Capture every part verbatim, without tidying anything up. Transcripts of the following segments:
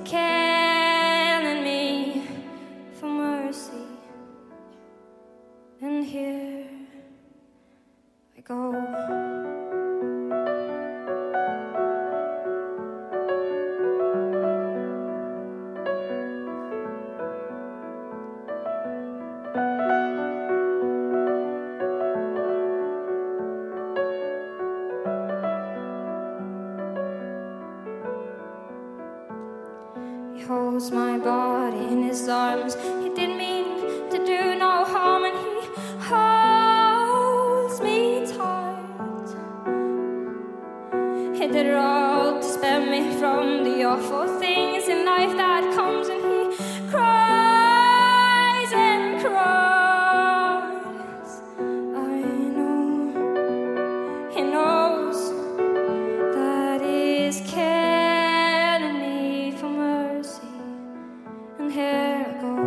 calling me for mercy, and here I go. He holds my body in his arms. He didn't mean to do no harm, and he holds me tight. He did it all to spare me from the awful things in life that comes, and he cries and cries. I know he knows that he's calling me for mercy, and here I go.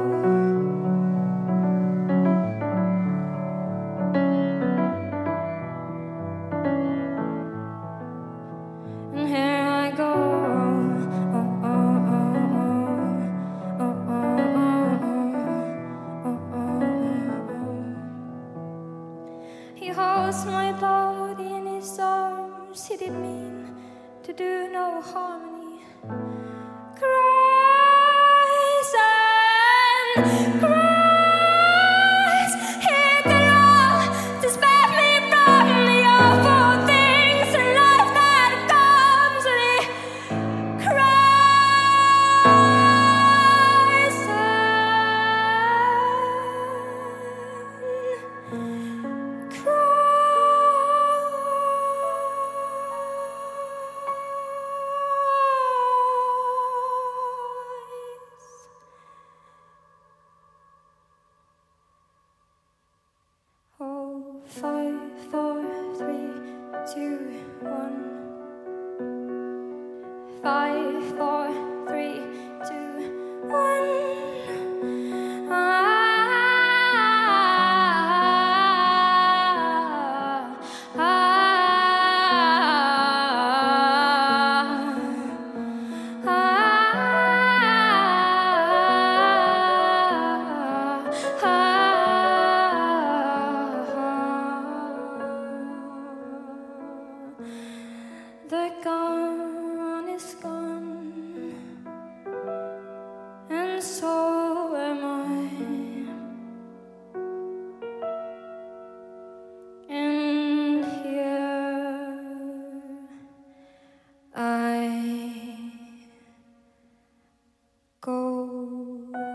And here I go. Oh, oh, oh, oh. Oh, oh, oh, oh. Oh, oh, oh. He holds my body in his arms. He didn't mean to do no harm, and he cries and cries. He did it all to spare me from the awful things in life that comes, and he cries and cries. Oh, five, four, three, two, one. Five, four, three, two, one. Ah, ah, ah, ah, ah. The gun is gone, and so am I. And here I go.